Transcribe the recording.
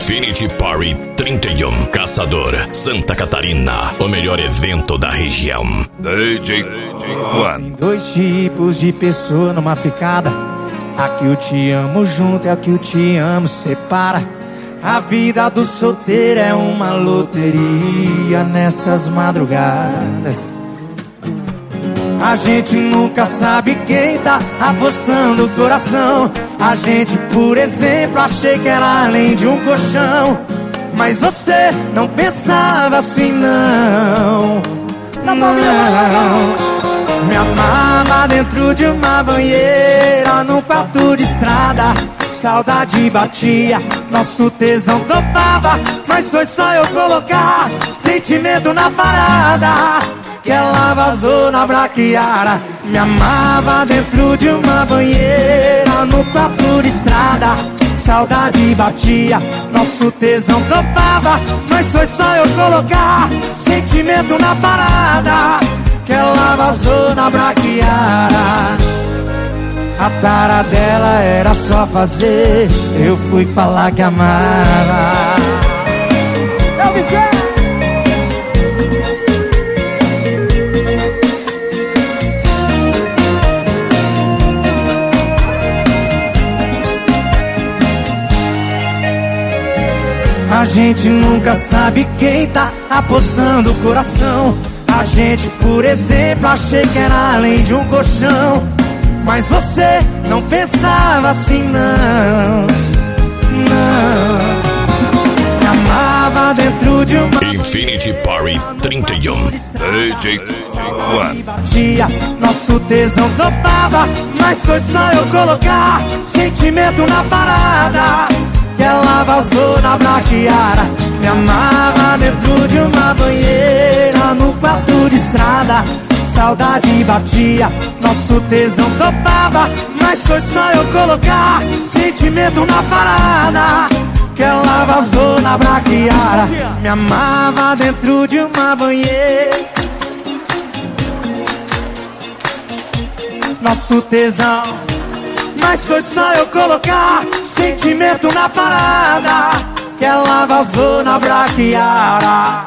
Infinity Party 31, Caçador, Santa Catarina. O melhor evento da região. DJ Juan. Dois tipos de pessoa numa ficada. A que eu te amo junto e a que eu te amo separa. A vida do solteiro é uma loteria nessas madrugadas. A gente nunca sabe quem tá apostando o coração. A gente, por exemplo, achei que era além de um colchão. Mas você não pensava assim, não. Não. Me amava dentro de uma banheira, num quarto de estrada. Saudade batia, nosso tesão topava. Mas foi só eu colocar sentimento na parada que ela vazou na braquiara. Me amava dentro de uma banheira, no quarto de estrada. Saudade batia, nosso tesão topava. Mas foi só eu colocar sentimento na parada que ela vazou na braquiara. A tara dela era só fazer, eu fui falar que amava. Eu me sei. A gente nunca sabe quem tá apostando o coração. A gente, por exemplo, achei que era além de um colchão. Mas você não pensava assim, não. Não. Me amava dentro de uma Infinity Party 31. DJ Juan. batia, nosso tesão topava. Mas foi só eu colocar sentimento na parada que ela vazou na braquiara. Me amava dentro de uma banheira, no quarto de estrada. Saudade batia, nosso tesão topava. Mas foi só eu colocar sentimento na parada que ela vazou na braquiara. Me amava dentro de uma banheira, nosso tesão. Mas foi só eu colocar sentimento na parada que ela vazou na braquiara.